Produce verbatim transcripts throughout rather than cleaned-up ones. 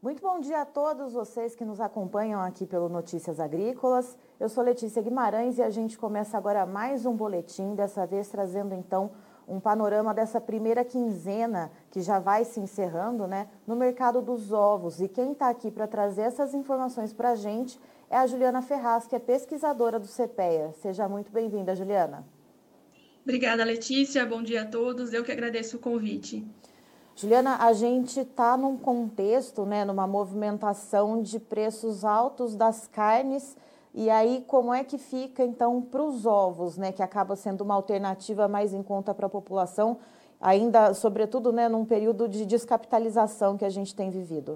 Muito bom dia a todos vocês que nos acompanham aqui pelo Notícias Agrícolas. Eu sou Letícia Guimarães e a gente começa agora mais um boletim, dessa vez trazendo então um panorama dessa primeira quinzena que já vai se encerrando, né, no mercado dos ovos. E quem está aqui para trazer essas informações para a gente é a Juliana Ferraz, que é pesquisadora do CEPEA. Seja muito bem-vinda, Juliana. Obrigada, Letícia. Bom dia a todos. Eu que agradeço o convite. Juliana, a gente está num contexto, né, numa movimentação de preços altos das carnes, e aí como é que fica então para os ovos, né, que acaba sendo uma alternativa mais em conta para a população, ainda sobretudo, né, num período de descapitalização que a gente tem vivido?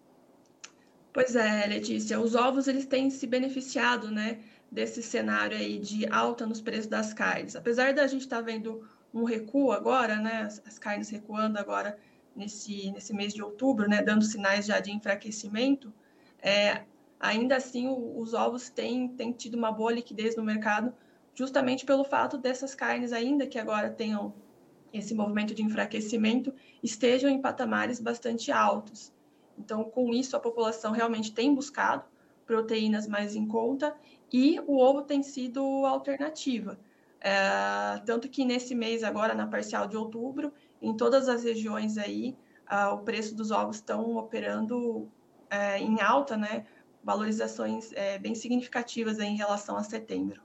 Pois é, Letícia, os ovos eles têm se beneficiado, né, desse cenário aí de alta nos preços das carnes. Apesar da gente estar tá vendo um recuo agora, né, as, as carnes recuando agora nesse, nesse mês de outubro, né, dando sinais já de enfraquecimento, é, ainda assim o, os ovos têm, têm tido uma boa liquidez no mercado, justamente pelo fato dessas carnes ainda que agora tenham esse movimento de enfraquecimento, estejam em patamares bastante altos. Então, com isso, a população realmente tem buscado proteínas mais em conta e o ovo tem sido alternativa. É, tanto que nesse mês agora, na parcial de outubro, em todas as regiões aí, uh, o preço dos ovos estão operando é, em alta, né? Valorizações é, bem significativas aí em relação a setembro.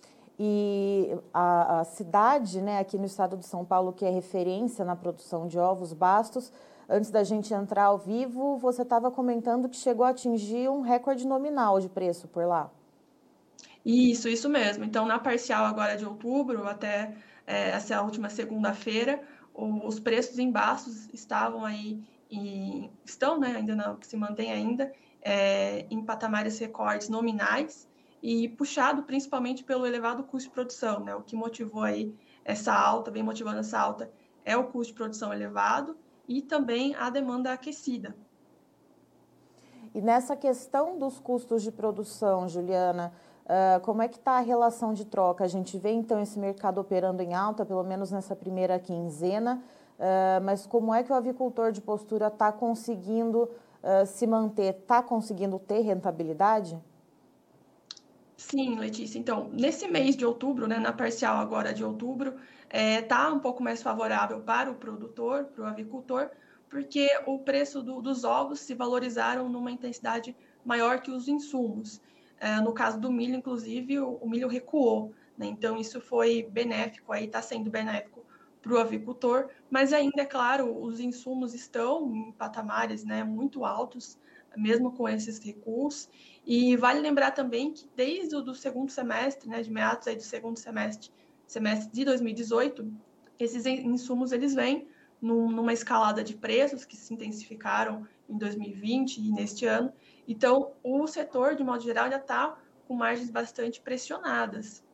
E a, a cidade, né, aqui no estado de São Paulo, que é referência na produção de ovos, Bastos, antes da gente entrar ao vivo, você estava comentando que chegou a atingir um recorde nominal de preço por lá. Isso, isso mesmo. Então, na parcial agora de outubro, até é, essa última segunda-feira, os preços em Bastos estavam aí, e estão, né, ainda não, se mantém ainda, é, em patamares recordes nominais e puxado principalmente pelo elevado custo de produção, né? O que motivou aí essa alta, vem motivando essa alta, é o custo de produção elevado e também a demanda aquecida. E nessa questão dos custos de produção, Juliana, uh, como é que está a relação de troca? A gente vê, então, esse mercado operando em alta, pelo menos nessa primeira quinzena, uh, mas como é que o avicultor de postura está conseguindo uh, se manter? Está conseguindo ter rentabilidade? Sim, Letícia. Então, nesse mês de outubro, né, na parcial agora de outubro, está é, um pouco mais favorável para o produtor, para o avicultor, porque o preço do, dos ovos se valorizaram numa intensidade maior que os insumos. É, no caso do milho, inclusive, o, o milho recuou, né? Então, isso foi benéfico, aí está sendo benéfico para o avicultor, mas ainda, é claro, os insumos estão em patamares, né, muito altos, mesmo com esses recuos. E vale lembrar também que desde o do segundo semestre, né, de meados aí do segundo semestre, semestre de dois mil e dezoito, esses insumos eles vêm num, numa escalada de preços que se intensificaram em dois mil e vinte e neste ano. Então, o setor, de modo geral, já está com margens bastante pressionadas.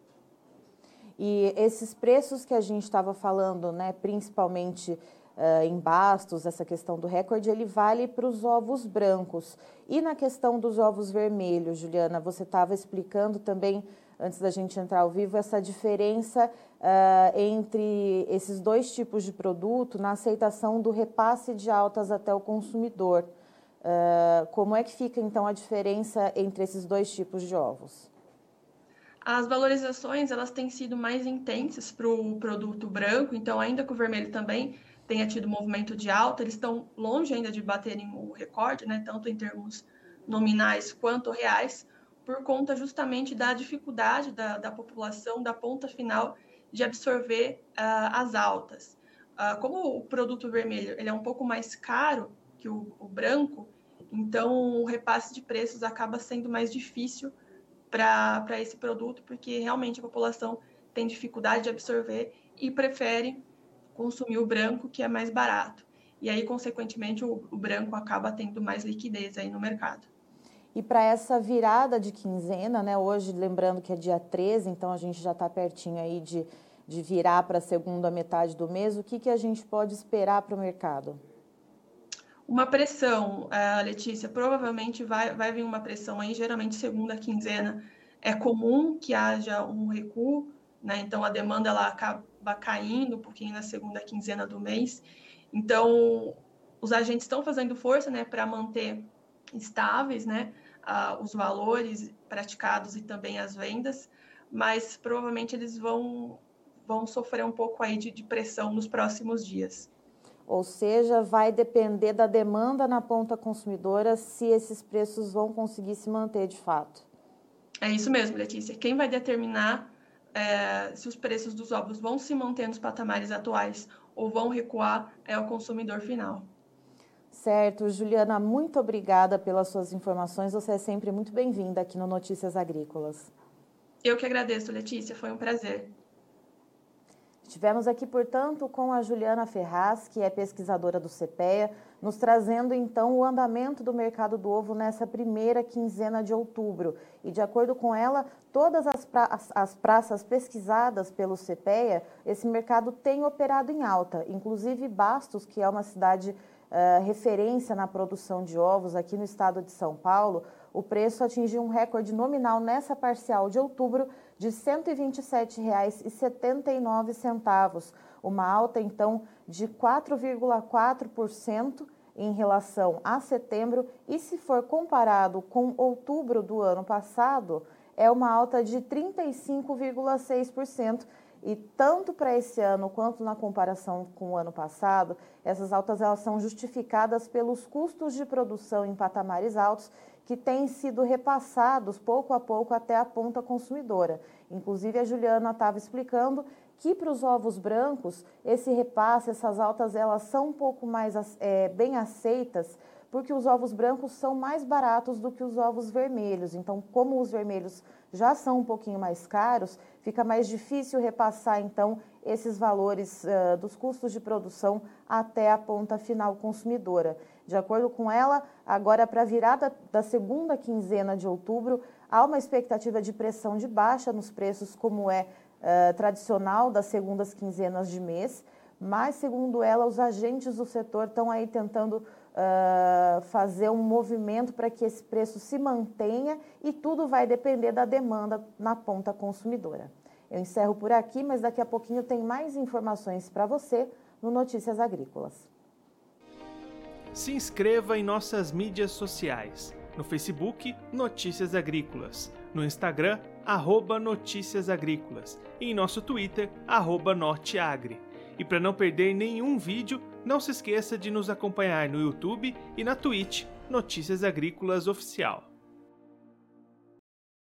E esses preços que a gente estava falando, né, principalmente uh, em Bastos, essa questão do recorde, ele vale para os ovos brancos. E na questão dos ovos vermelhos, Juliana, você estava explicando também, antes da gente entrar ao vivo, essa diferença uh, entre esses dois tipos de produto na aceitação do repasse de altas até o consumidor. Uh, como é que fica, então, a diferença entre esses dois tipos de ovos? As valorizações elas têm sido mais intensas para o produto branco, então ainda que o vermelho também tenha tido movimento de alta, eles estão longe ainda de baterem o recorde, né, tanto em termos nominais quanto reais, por conta justamente da dificuldade da, da população, da ponta final, de absorver uh, as altas. Uh, como o produto vermelho ele é um pouco mais caro que o, o branco, então o repasse de preços acaba sendo mais difícil para esse produto, porque realmente a população tem dificuldade de absorver e prefere consumir o branco, que é mais barato. E aí, consequentemente, o, o branco acaba tendo mais liquidez aí no mercado. E para essa virada de quinzena, né? Hoje, lembrando que é dia treze, então a gente já está pertinho aí de, de virar para a segunda metade do mês, o que, que a gente pode esperar para o mercado? Uma pressão, uh, Letícia, provavelmente vai, vai vir uma pressão aí, geralmente segunda quinzena é comum que haja um recuo, né? Então a demanda ela acaba caindo um pouquinho na segunda quinzena do mês. Então os agentes estão fazendo força, né, para manter estáveis, né? Uh, os valores praticados e também as vendas, mas provavelmente eles vão, vão sofrer um pouco aí de, de pressão nos próximos dias. Ou seja, vai depender da demanda na ponta consumidora se esses preços vão conseguir se manter de fato. É isso mesmo, Letícia. Quem vai determinar é, se os preços dos ovos vão se manter nos patamares atuais ou vão recuar é o consumidor final. Certo. Juliana, muito obrigada pelas suas informações. Você é sempre muito bem-vinda aqui no Notícias Agrícolas. Eu que agradeço, Letícia. Foi um prazer. Estivemos aqui, portanto, com a Juliana Ferraz, que é pesquisadora do CEPEA, nos trazendo, então, o andamento do mercado do ovo nessa primeira quinzena de outubro. E, de acordo com ela, todas as, pra as, as praças pesquisadas pelo CEPEA, esse mercado tem operado em alta. Inclusive, Bastos, que é uma cidade uh, referência na produção de ovos aqui no estado de São Paulo, o preço atingiu um recorde nominal nessa parcial de outubro de cento e vinte e sete reais e setenta e nove centavos, uma alta então de quatro vírgula quatro por cento em relação a setembro, e se for comparado com outubro do ano passado, é uma alta de trinta e cinco vírgula seis por cento. E tanto para esse ano quanto na comparação com o ano passado, essas altas elas são justificadas pelos custos de produção em patamares altos que têm sido repassados pouco a pouco até a ponta consumidora. Inclusive, a Juliana estava explicando que para os ovos brancos, esse repasse, essas altas, elas são um pouco mais é, bem aceitas, porque os ovos brancos são mais baratos do que os ovos vermelhos. Então, como os vermelhos já são um pouquinho mais caros, fica mais difícil repassar, então, esses valores uh, dos custos de produção até a ponta final consumidora. De acordo com ela, agora para a virada da segunda quinzena de outubro, há uma expectativa de pressão de baixa nos preços, como é uh, tradicional das segundas quinzenas de mês, mas, segundo ela, os agentes do setor estão aí tentando Uh, fazer um movimento para que esse preço se mantenha, e tudo vai depender da demanda na ponta consumidora. Eu encerro por aqui, mas daqui a pouquinho tem mais informações para você no Notícias Agrícolas. Se inscreva em nossas mídias sociais. No Facebook, Notícias Agrícolas. No Instagram, arroba Notícias Agrícolas. E em nosso Twitter, arroba Norteagri. E para não perder nenhum vídeo, não se esqueça de nos acompanhar no YouTube e na Twitch, Notícias Agrícolas Oficial.